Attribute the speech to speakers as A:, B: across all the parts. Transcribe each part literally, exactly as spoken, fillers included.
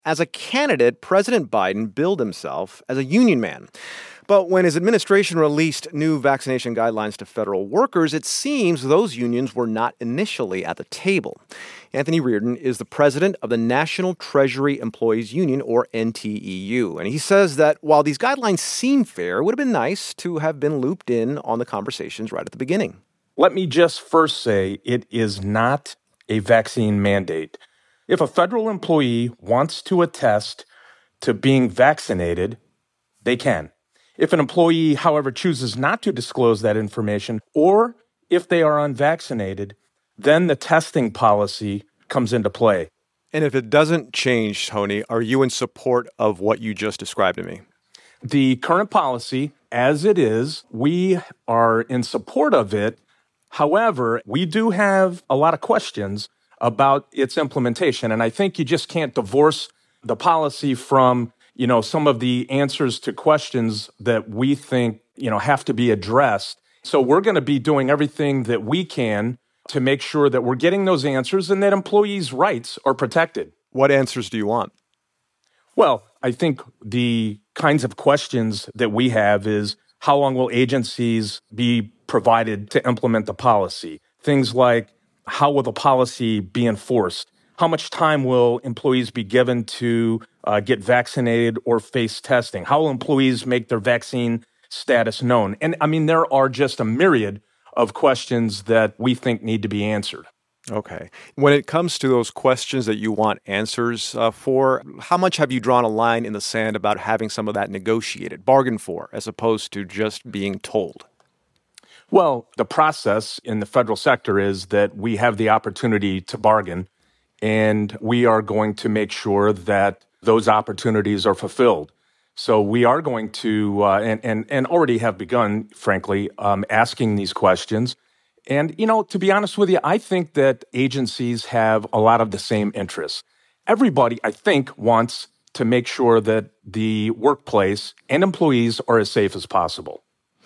A: As a candidate, President Biden billed himself as a union man. But when his administration released new vaccination guidelines to federal workers, it seems those unions were not initially at the table. Anthony Reardon is the president of the National Treasury Employees Union, or N T E U. And he says that while these guidelines seem fair, it would have been nice to have been looped in on the conversations right at the beginning.
B: Let me just first say it is not a vaccine mandate. If a federal employee wants to attest to being vaccinated, they can. If an employee, however, chooses not to disclose that information, or if they are unvaccinated, then the testing policy comes into play.
A: And if it doesn't change, Tony, are you in support of what you just described to me?
B: The current policy, as it is, we are in support of it. However, we do have a lot of questions about its implementation. And I think you just can't divorce the policy from, you know, some of the answers to questions that we think, you know, have to be addressed. So we're going to be doing everything that we can to make sure that we're getting those answers and that employees' rights are protected.
A: What answers do you want?
B: Well, I think the kinds of questions that we have is how long will agencies be provided to implement the policy? Things like how will the policy be enforced? How much time will employees be given to uh, get vaccinated or face testing? How will employees make their vaccine status known? And I mean, there are just a myriad of questions that we think need to be answered.
A: Okay. When it comes to those questions that you want answers uh, for, how much have you drawn a line in the sand about having some of that negotiated, bargained for, as opposed to just being told?
B: Well, the process in the federal sector is that we have the opportunity to bargain, and we are going to make sure that those opportunities are fulfilled. So we are going to, uh, and, and, and already have begun, frankly, um, asking these questions. And, you know, to be honest with you, I think that agencies have a lot of the same interests. Everybody, I think, wants to make sure that the workplace and employees are as safe as possible.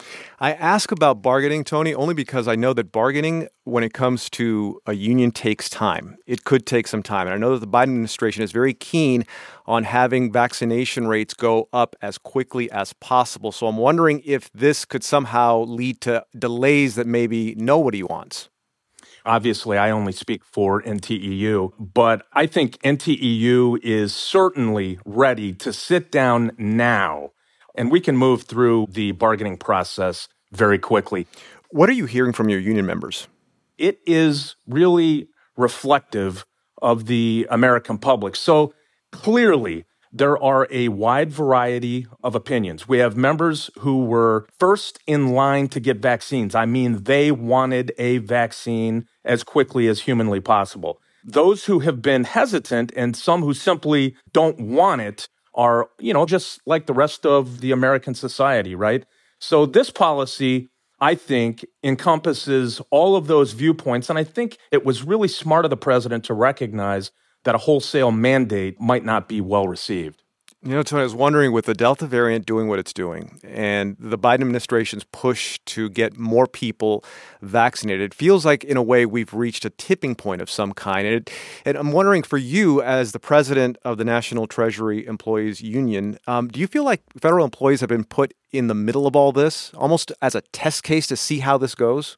A: I ask about bargaining, Tony, only because I know that bargaining, when it comes to a union, takes time. It could take some time. And I know that the Biden administration is very keen on having vaccination rates go up as quickly as possible. So I'm wondering if this could somehow lead to delays that maybe nobody wants.
B: Obviously, I only speak for N T E U, but I think N T E U is certainly ready to sit down now, and we can move through the bargaining process very quickly.
A: What are you hearing from your union members?
B: It is really reflective of the American public. So clearly, there are a wide variety of opinions. We have members who were first in line to get vaccines. I mean, they wanted a vaccine as quickly as humanly possible. Those who have been hesitant and some who simply don't want it are, you know, just like the rest of the American society, right? So this policy, I think, encompasses all of those viewpoints. And I think it was really smart of the president to recognize that a wholesale mandate might not be well received.
A: You know, Tony, I was wondering, with the Delta variant doing what it's doing and the Biden administration's push to get more people vaccinated, it feels like, in a way, we've reached a tipping point of some kind. And, it, and I'm wondering, for you, as the president of the National Treasury Employees Union, um, do you feel like federal employees have been put in the middle of all this, almost as a test case to see how this goes?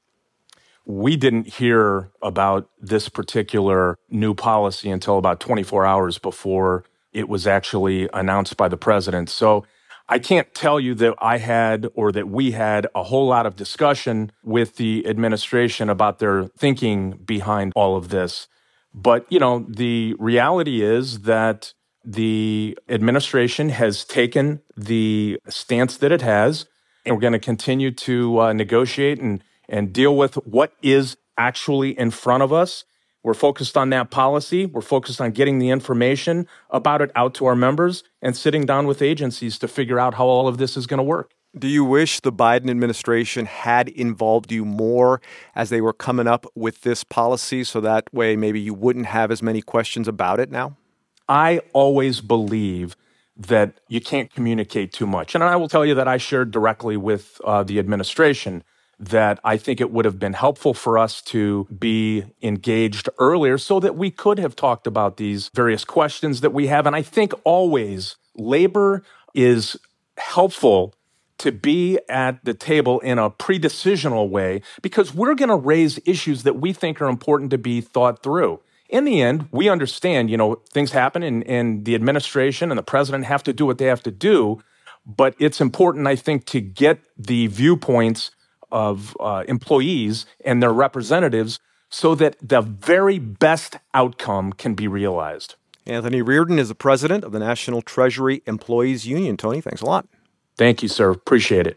B: We didn't hear about this particular new policy until about twenty-four hours before it was actually announced by the president. So I can't tell you that I had or that we had a whole lot of discussion with the administration about their thinking behind all of this. But, you know, the reality is that the administration has taken the stance that it has, and we're going to continue to uh, negotiate and, and deal with what is actually in front of us. We're focused on that policy. We're focused on getting the information about it out to our members and sitting down with agencies to figure out how all of this is going to work.
A: Do you wish the Biden administration had involved you more as they were coming up with this policy, so that way maybe you wouldn't have as many questions about it now?
B: I always believe that you can't communicate too much. And I will tell you that I shared directly with uh, the administration that I think it would have been helpful for us to be engaged earlier so that we could have talked about these various questions that we have. And I think always labor is helpful to be at the table in a pre-decisional way because we're going to raise issues that we think are important to be thought through. In the end, we understand, you know, things happen and, and the administration and the president have to do what they have to do. But it's important, I think, to get the viewpoints of uh, employees and their representatives so that the very best outcome can be realized.
A: Anthony Reardon is the president of the National Treasury Employees Union. Tony, thanks a lot.
B: Thank you, sir. Appreciate it.